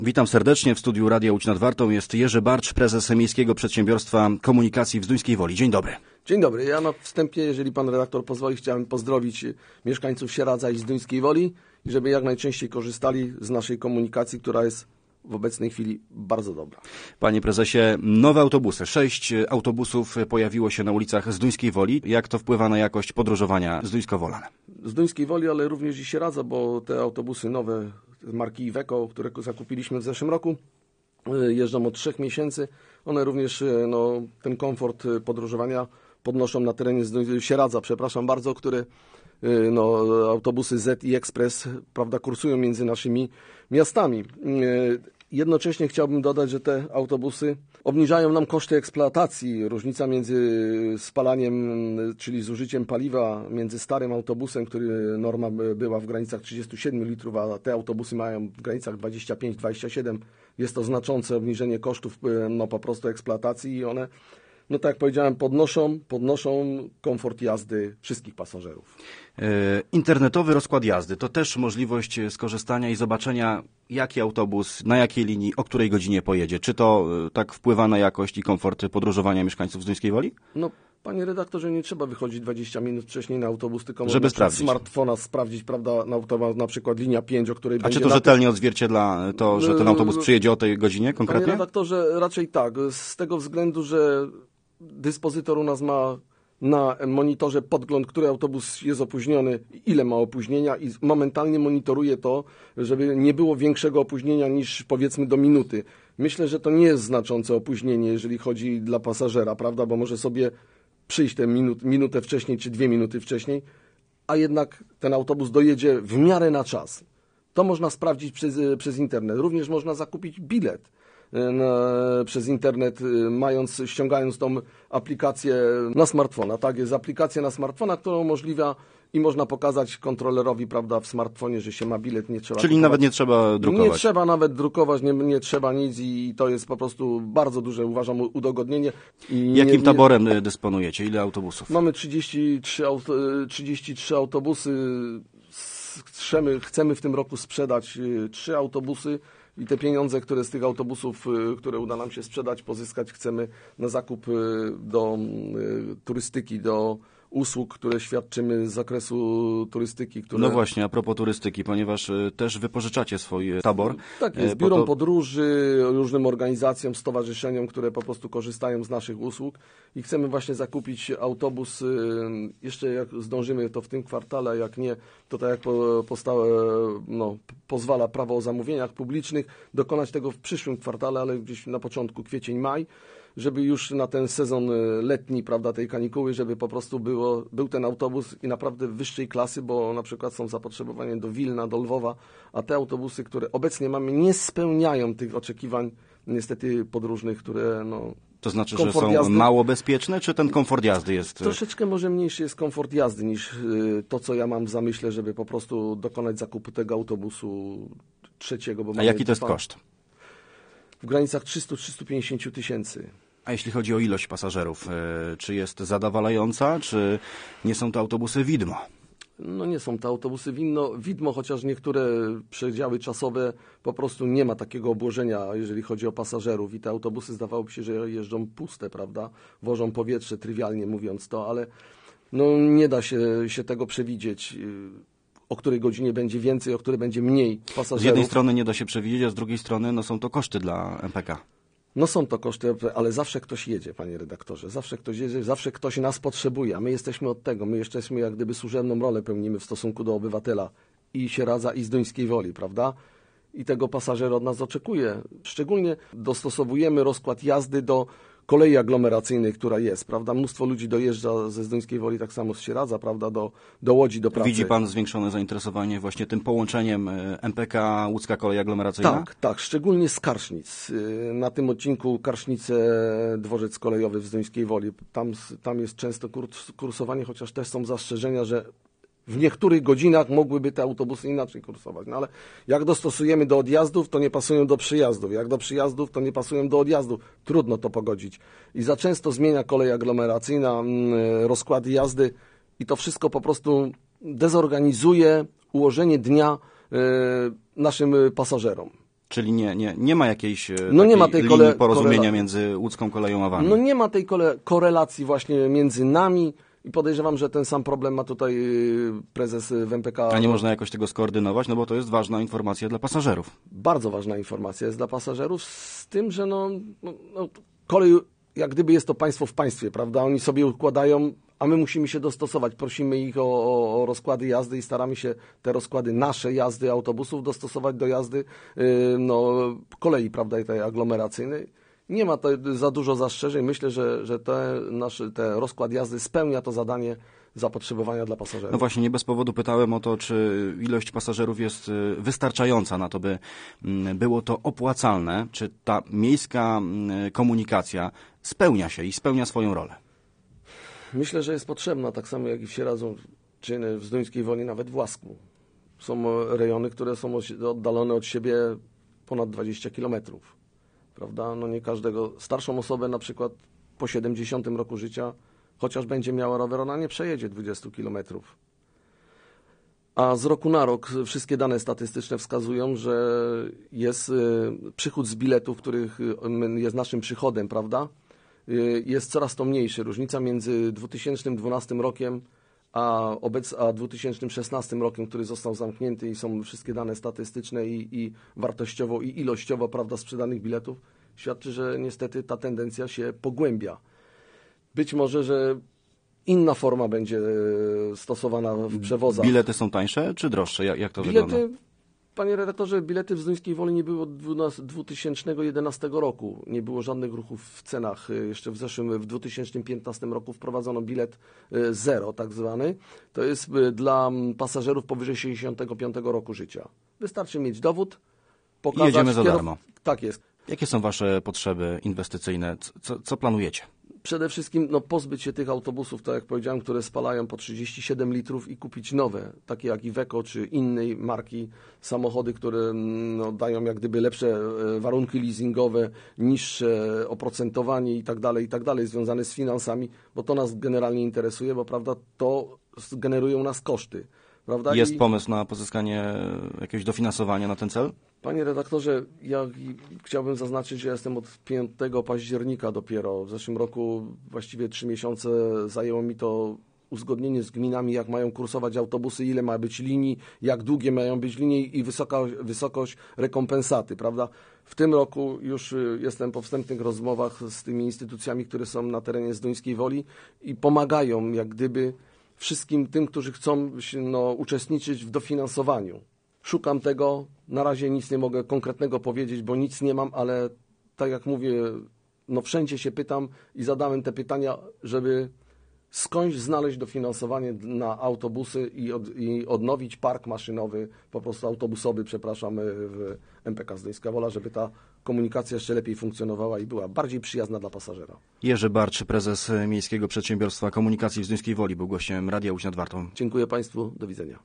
Witam serdecznie. W studiu Radia Łódź nad Wartą jest Jerzy Barcz, prezes Miejskiego Przedsiębiorstwa Komunikacji w Zduńskiej Woli. Dzień dobry. Dzień dobry. Ja na wstępie, jeżeli pan redaktor pozwoli, chciałem pozdrowić mieszkańców Sieradza i Zduńskiej Woli i żeby jak najczęściej korzystali z naszej komunikacji, która jest w obecnej chwili bardzo dobra. Panie prezesie, nowe autobusy. 6 autobusów pojawiło się na ulicach Zduńskiej Woli. Jak to wpływa na jakość podróżowania zduńsko-wolan? Zduńskiej Woli, ale również i Sieradza, bo te autobusy nowe marki Iveco, które zakupiliśmy w zeszłym roku, jeżdżą od 3 miesięcy. One również ten komfort podróżowania podnoszą na terenie Sieradza, które autobusy Z i Express, prawda, kursują między naszymi miastami. Jednocześnie chciałbym dodać, że te autobusy obniżają nam koszty eksploatacji. Różnica między spalaniem, czyli zużyciem paliwa między starym autobusem, który norma była w granicach 37 litrów, a te autobusy mają w granicach 25-27. Jest to znaczące obniżenie kosztów po prostu eksploatacji i one, tak jak powiedziałem, podnoszą komfort jazdy wszystkich pasażerów. Internetowy rozkład jazdy to też możliwość skorzystania i zobaczenia, jaki autobus, na jakiej linii, o której godzinie pojedzie. Czy to tak wpływa na jakość i komfort podróżowania mieszkańców Zduńskiej Woli? Panie redaktorze, nie trzeba wychodzić 20 minut wcześniej na autobus, tylko żeby można z smartfona sprawdzić, prawda, na przykład linia 5, o której będzie... A czy to rzetelnie odzwierciedla to, że ten autobus przyjedzie o tej godzinie konkretnie? Panie redaktorze, raczej tak, z tego względu, że dyspozytor u nas ma na monitorze podgląd, który autobus jest opóźniony, ile ma opóźnienia i momentalnie monitoruje to, żeby nie było większego opóźnienia niż powiedzmy do minuty. Myślę, że to nie jest znaczące opóźnienie, jeżeli chodzi dla pasażera, prawda, bo może sobie przyjść tę minutę wcześniej czy 2 minuty wcześniej, a jednak ten autobus dojedzie w miarę na czas. To można sprawdzić przez internet. Również można zakupić bilet przez internet, ściągając tą aplikację na smartfona. Tak, jest aplikacja na smartfona, która umożliwia i można pokazać kontrolerowi, prawda, w smartfonie, że się ma bilet, nie trzeba Czyli nawet nie trzeba drukować. Nie trzeba nawet drukować, nie trzeba nic i to jest po prostu bardzo duże, uważam, udogodnienie. Jakim taborem dysponujecie? Ile autobusów? Mamy 33 autobusy. Chcemy w tym roku sprzedać 3 autobusy. I te pieniądze, które z tych autobusów, które uda nam się sprzedać, pozyskać chcemy na zakup do turystyki, do usług, które świadczymy z zakresu turystyki. No właśnie, a propos turystyki, ponieważ też wypożyczacie swój tabor. Tak jest, biurom podróży, różnym organizacjom, stowarzyszeniom, które po prostu korzystają z naszych usług i chcemy właśnie zakupić autobus, jeszcze jak zdążymy to w tym kwartale, a jak nie, to tak jak pozwala prawo o zamówieniach publicznych, dokonać tego w przyszłym kwartale, ale gdzieś na początku kwiecień, maj, żeby już na ten sezon letni, prawda, tej kanikuły, żeby po prostu był ten autobus i naprawdę wyższej klasy, bo na przykład są zapotrzebowania do Wilna, do Lwowa, a te autobusy, które obecnie mamy, nie spełniają tych oczekiwań niestety podróżnych, które To znaczy, że są mało bezpieczne, czy ten komfort jazdy jest... Troszeczkę może mniejszy jest komfort jazdy niż to, co ja mam w zamyśle, żeby po prostu dokonać zakupu tego autobusu trzeciego. Bo a jaki to jest koszt? W granicach 300-350 tysięcy. A jeśli chodzi o ilość pasażerów, czy jest zadowalająca, czy nie są to autobusy widmo? Nie są to autobusy widmo, chociaż niektóre przedziały czasowe po prostu nie ma takiego obłożenia, jeżeli chodzi o pasażerów i te autobusy zdawałoby się, że jeżdżą puste, prawda? Wożą powietrze, trywialnie mówiąc to, ale nie da się tego przewidzieć, o której godzinie będzie więcej, o której będzie mniej pasażerów. Z jednej strony nie da się przewidzieć, a z drugiej strony są to koszty dla MPK. Są to koszty, ale zawsze ktoś jedzie, panie redaktorze. Zawsze ktoś jedzie, zawsze ktoś nas potrzebuje, a my jesteśmy od tego. My jesteśmy jak gdyby służebną rolę pełnimy w stosunku do obywatela i Sieradza, i Zduńskiej Woli, prawda? I tego pasażer od nas oczekuje. Szczególnie dostosowujemy rozkład jazdy do kolei aglomeracyjnej, która jest, prawda? Mnóstwo ludzi dojeżdża ze Zduńskiej Woli, tak samo z Sieradza, prawda, do Łodzi, do pracy. Widzi pan zwiększone zainteresowanie właśnie tym połączeniem MPK, Łódzka Kolej Aglomeracyjna? Tak, szczególnie z Karsznic. Na tym odcinku Karsznice-Dworzec Kolejowy w Zduńskiej Woli. Tam jest często kursowanie, chociaż też są zastrzeżenia, że w niektórych godzinach mogłyby te autobusy inaczej kursować. Ale jak dostosujemy do odjazdów, to nie pasują do przyjazdów. Jak do przyjazdów, to nie pasują do odjazdów. Trudno to pogodzić. I za często zmienia kolej aglomeracyjna rozkłady jazdy i to wszystko po prostu dezorganizuje ułożenie dnia naszym pasażerom. Czyli nie ma jakiejś No nie ma takiej tej linii porozumienia między łódzką koleją a wami. No nie ma tej korelacji właśnie między nami i podejrzewam, że ten sam problem ma tutaj prezes w MPK. A nie można jakoś tego skoordynować, no bo to jest ważna informacja dla pasażerów. Bardzo ważna informacja jest dla pasażerów, z tym, że kolej jak gdyby jest to państwo w państwie, prawda? Oni sobie układają, a my musimy się dostosować. Prosimy ich o rozkłady jazdy i staramy się te rozkłady nasze jazdy autobusów dostosować do jazdy kolei, prawda, tej aglomeracyjnej. Nie ma za dużo zastrzeżeń. Myślę, że te rozkład jazdy spełnia to zadanie zapotrzebowania dla pasażerów. No właśnie, nie bez powodu pytałem o to, czy ilość pasażerów jest wystarczająca na to, by było to opłacalne, czy ta miejska komunikacja spełnia się i spełnia swoją rolę. Myślę, że jest potrzebna, tak samo jak i w Sieradzu, czy w Zduńskiej Woli, nawet w Łasku. Są rejony, które są oddalone od siebie ponad 20 kilometrów. Prawda? No nie każdego, starszą osobę na przykład po 70 roku życia, chociaż będzie miała rower, ona nie przejedzie 20 kilometrów. A z roku na rok wszystkie dane statystyczne wskazują, że jest przychód z biletów, których jest naszym przychodem, prawda? Jest coraz to mniejszy. Różnica między 2012 rokiem a 2016 rokiem, który został zamknięty i są wszystkie dane statystyczne i wartościowo i ilościowo, prawda, sprzedanych biletów, świadczy, że niestety ta tendencja się pogłębia. Być może, że inna forma będzie stosowana w przewozach. Bilety są tańsze czy droższe? Jak to wygląda? Panie redaktorze, bilety w Zduńskiej Woli nie było od 2011 roku. Nie było żadnych ruchów w cenach. Jeszcze w 2015 roku wprowadzono bilet zero, tak zwany. To jest dla pasażerów powyżej 65 roku życia. Wystarczy mieć dowód, pokazać... Jedziemy za darmo. Tak jest. Jakie są wasze potrzeby inwestycyjne? Co planujecie? Przede wszystkim pozbyć się tych autobusów, tak jak powiedziałem, które spalają po 37 litrów i kupić nowe, takie jak Iveco czy innej marki samochody, które dają jak gdyby lepsze warunki leasingowe, niższe oprocentowanie i tak dalej, związane z finansami, bo to nas generalnie interesuje, bo prawda, to generuje u nas koszty. Prawda? Jest pomysł na pozyskanie jakiegoś dofinansowania na ten cel? Panie redaktorze, ja chciałbym zaznaczyć, że jestem od 5 października dopiero. W zeszłym roku właściwie 3 miesiące zajęło mi to uzgodnienie z gminami, jak mają kursować autobusy, ile ma być linii, jak długie mają być linie i wysokość rekompensaty, prawda? W tym roku już jestem po wstępnych rozmowach z tymi instytucjami, które są na terenie Zduńskiej Woli i pomagają jak gdyby wszystkim tym, którzy chcą uczestniczyć w dofinansowaniu. Szukam tego, na razie nic nie mogę konkretnego powiedzieć, bo nic nie mam, ale tak jak mówię, wszędzie się pytam i zadałem te pytania, żeby skądś znaleźć dofinansowanie na autobusy i odnowić park maszynowy, po prostu autobusowy, w MPK Zduńska Wola, żeby ta komunikacja jeszcze lepiej funkcjonowała i była bardziej przyjazna dla pasażera. Jerzy Barcz, prezes Miejskiego Przedsiębiorstwa Komunikacji w Zduńskiej Woli, był gościem Radia Łódź nad Wartą. Dziękuję Państwu, do widzenia.